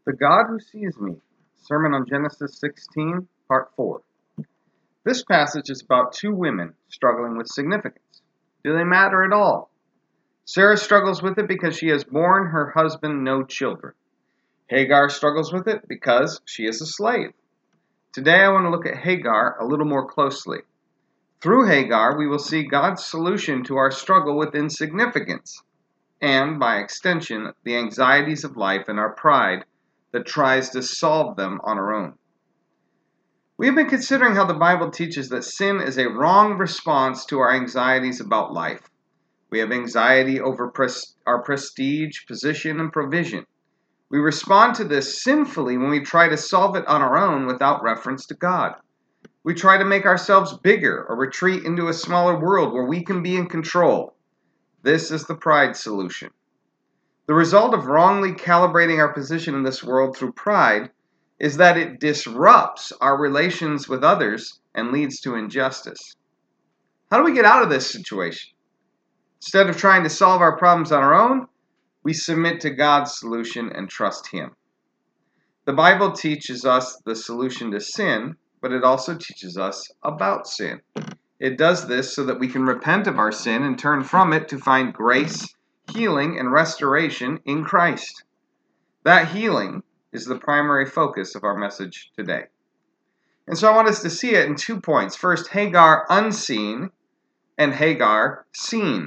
The God Who Sees Me, Sermon on Genesis 16, Part 4. This passage is about two women struggling with significance. Do they matter at all? Sarah struggles with it because she has borne her husband no children. Hagar struggles with it because she is a slave. Today I want to look at Hagar a little more closely. Through Hagar, we will see God's solution to our struggle with insignificance, and, by extension, the anxieties of life and our pride that tries to solve them on our own. We have been considering how the Bible teaches that sin is a wrong response to our anxieties about life. We have anxiety over our prestige, position, and provision. We respond to this sinfully when we try to solve it on our own without reference to God. We try to make ourselves bigger or retreat into a smaller world where we can be in control. This is the pride solution. The result of wrongly calibrating our position in this world through pride is that it disrupts our relations with others and leads to injustice. How do we get out of this situation? Instead of trying to solve our problems on our own, we submit to God's solution and trust Him. The Bible teaches us the solution to sin, but it also teaches us about sin. It does this so that we can repent of our sin and turn from it to find grace, healing, and restoration in Christ. That healing is the primary focus of our message today. And so I want us to see it in 2 points. First, Hagar unseen, and Hagar seen.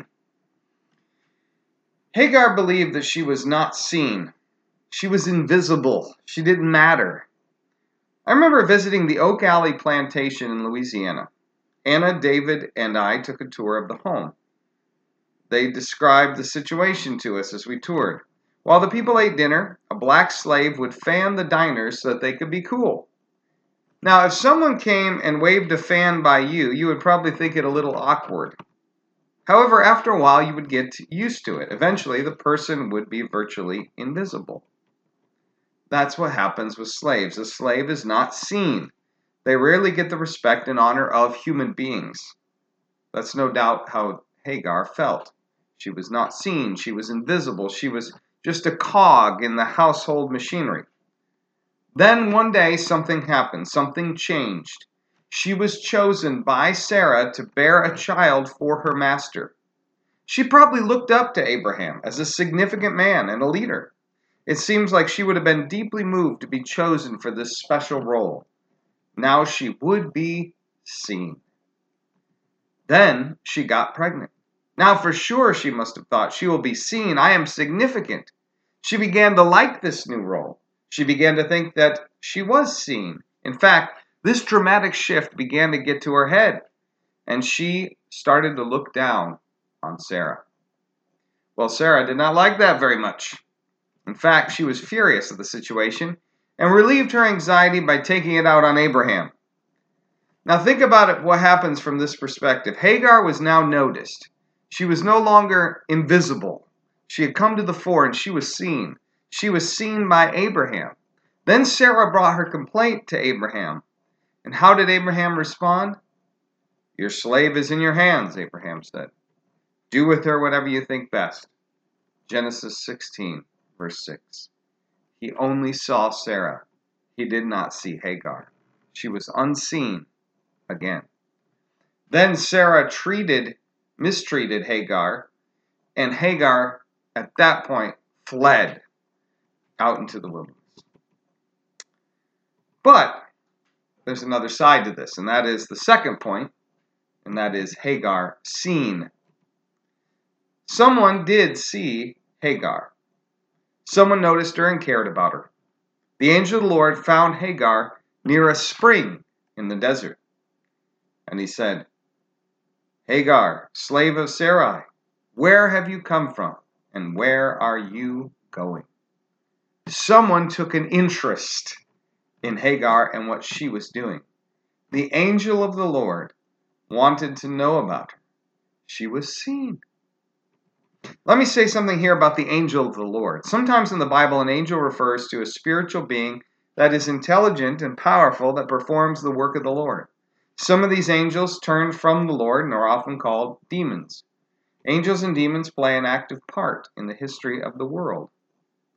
Hagar believed that she was not seen. She was invisible. She didn't matter. I remember visiting the Oak Alley plantation in Louisiana. Anna, David, and I took a tour of the home. They described the situation to us as we toured. While the people ate dinner, a black slave would fan the diners so that they could be cool. Now, if someone came and waved a fan by you, you would probably think it a little awkward. However, after a while, you would get used to it. Eventually, the person would be virtually invisible. That's what happens with slaves. A slave is not seen. They rarely get the respect and honor of human beings. That's no doubt how Hagar felt. She was not seen. She was invisible. She was just a cog in the household machinery. Then one day something happened. Something changed. She was chosen by Sarah to bear a child for her master. She probably looked up to Abraham as a significant man and a leader. It seems like she would have been deeply moved to be chosen for this special role. Now she would be seen. Then she got pregnant. Now for sure she must have thought, she will be seen. I am significant. She began to like this new role. She began to think that she was seen. In fact, this dramatic shift began to get to her head, and she started to look down on Sarah. Well, Sarah did not like that very much. In fact, she was furious at the situation and relieved her anxiety by taking it out on Abraham. Now think about it, what happens from this perspective. Hagar was now noticed. She was no longer invisible. She had come to the fore and she was seen. She was seen by Abraham. Then Sarah brought her complaint to Abraham. And how did Abraham respond? Your slave is in your hands, Abraham said. Do with her whatever you think best. Genesis 16, verse 6. He only saw Sarah. He did not see Hagar. She was unseen again. Then Sarah mistreated Hagar, and Hagar, at that point, fled out into the wilderness. But there's another side to this, and that is the second point, and that is Hagar seen. Someone did see Hagar. Someone noticed her and cared about her. The angel of the Lord found Hagar near a spring in the desert. And he said, Hagar, slave of Sarai, where have you come from, and where are you going? Someone took an interest in Hagar and what she was doing. The angel of the Lord wanted to know about her. She was seen. Let me say something here about the angel of the Lord. Sometimes in the Bible, an angel refers to a spiritual being that is intelligent and powerful that performs the work of the Lord. Some of these angels turn from the Lord and are often called demons. Angels and demons play an active part in the history of the world.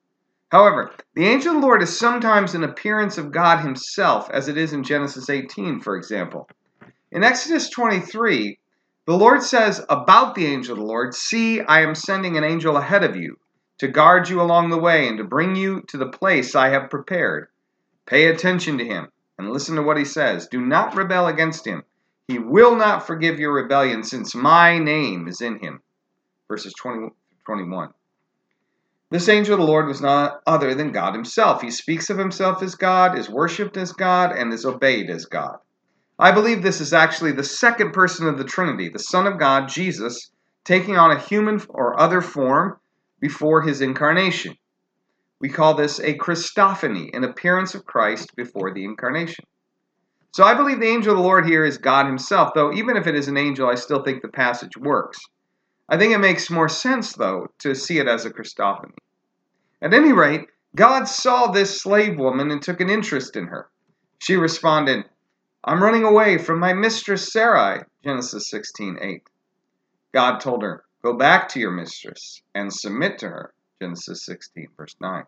However, the angel of the Lord is sometimes an appearance of God himself, as it is in Genesis 18, for example. In Exodus 23, the Lord says about the angel of the Lord, "See, I am sending an angel ahead of you to guard you along the way and to bring you to the place I have prepared. Pay attention to him and listen to what he says. Do not rebel against him. He will not forgive your rebellion since my name is in him." Verses 20 21. This angel of the Lord was not other than God himself. He speaks of himself as God, is worshipped as God, and is obeyed as God. I believe this is actually the second person of the Trinity, the Son of God, Jesus, taking on a human or other form before his incarnation. We call this a Christophany, an appearance of Christ before the incarnation. So I believe the angel of the Lord here is God himself, though even if it is an angel, I still think the passage works. I think it makes more sense, though, to see it as a Christophany. At any rate, God saw this slave woman and took an interest in her. She responded, "I'm running away from my mistress Sarai," Genesis 16:8. God told her, "Go back to your mistress and submit to her," Genesis 16, verse 9.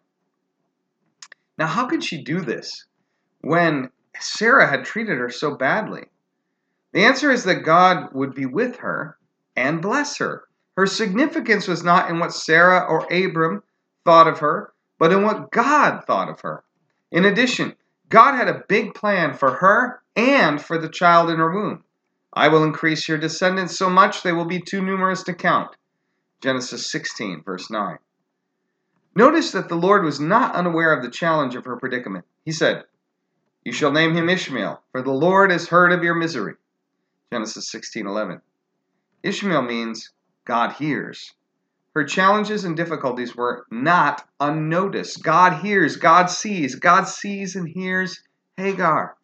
Now, how could she do this when Sarah had treated her so badly? The answer is that God would be with her and bless her. Her significance was not in what Sarah or Abram thought of her, but in what God thought of her. In addition, God had a big plan for her and for the child in her womb. "I will increase your descendants so much they will be too numerous to count." Genesis 16, verse 9. Notice that the Lord was not unaware of the challenge of her predicament. He said, "You shall name him Ishmael, for the Lord has heard of your misery." Genesis 16:11. Ishmael means God hears. Her challenges and difficulties were not unnoticed. God hears, God sees and hears Hagar.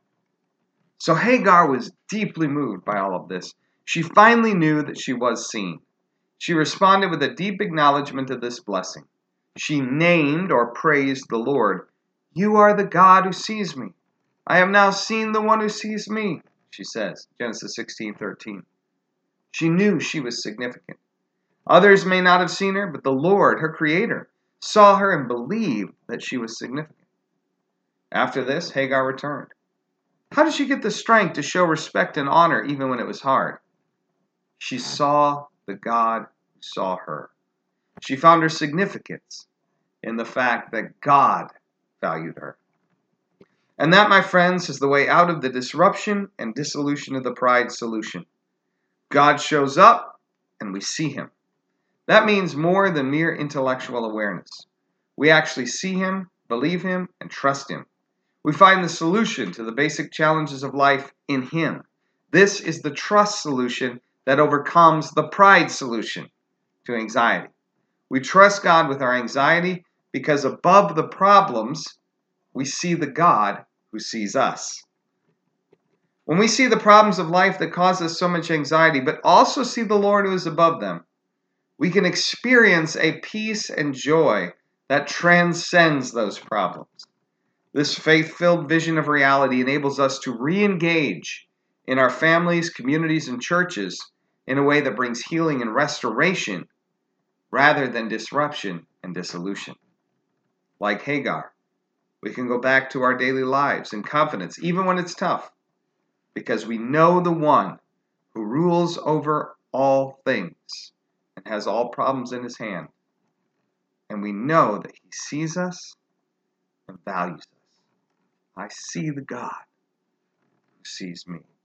So Hagar was deeply moved by all of this. She finally knew that she was seen. She responded with a deep acknowledgement of this blessing. She named or praised the Lord. "You are the God who sees me. I have now seen the one who sees me," she says, Genesis 16:13. She knew she was significant. Others may not have seen her, but the Lord, her creator, saw her and believed that she was significant. After this, Hagar returned. How did she get the strength to show respect and honor even when it was hard? She saw the God who saw her. She found her significance in the fact that God valued her. And that, my friends, is the way out of the disruption and dissolution of the pride solution. God shows up and we see him. That means more than mere intellectual awareness. We actually see him, believe him, and trust him. We find the solution to the basic challenges of life in him. This is the trust solution that overcomes the pride solution to anxiety. We trust God with our anxiety because above the problems, we see the God who sees us. When we see the problems of life that cause us so much anxiety, but also see the Lord who is above them, we can experience a peace and joy that transcends those problems. This faith-filled vision of reality enables us to re-engage in our families, communities, and churches in a way that brings healing and restoration rather than disruption and dissolution. Like Hagar, we can go back to our daily lives in confidence, even when it's tough, because we know the one who rules over all things and has all problems in his hand. And we know that he sees us and values us. I see the God who sees me.